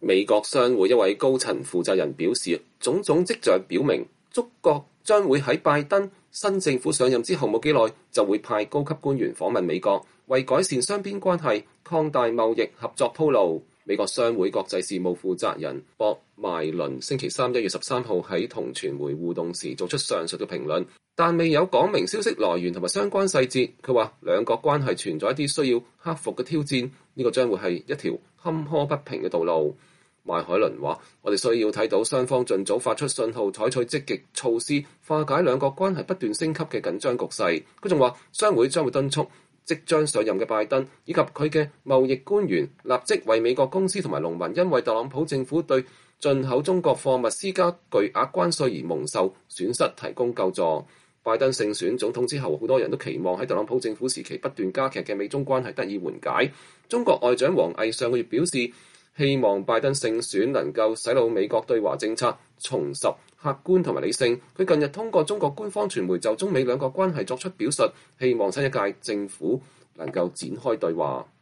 美國商會一位高層負責人表示，種種跡象表明，中國將會喺拜登新政府上任之後冇幾耐就會派高級官員訪問美國，為改善雙邊關係、擴大貿易合作鋪路。美國商會國際事務負責人博邁倫星期三1月13號喺同傳媒互動時做出上述嘅評論，但未有講明消息來源同埋相關細節。佢話兩國關係存在一啲需要克服嘅挑戰，呢個將會係一條坎坷不平嘅道路。邁海倫話：我哋需要睇到雙方盡早發出信號，採取積極措施，化解兩國關係不斷升級嘅緊張局勢。佢仲話，商會將會敦促即將上任嘅拜登以及佢嘅貿易官員立即為美國公司同埋農民因為特朗普政府對進口中國貨物施加巨額關稅而蒙受損失提供救助。拜登勝選總統之後，好多人都期望喺特朗普政府時期不斷加劇嘅美中關係得以緩解。中國外長王毅上個月表示，希望拜登勝選能夠使到美國對華政策重拾客觀同埋理性。佢近日通過中國官方傳媒就中美兩國關係作出表述，希望新一屆政府能夠展開對話。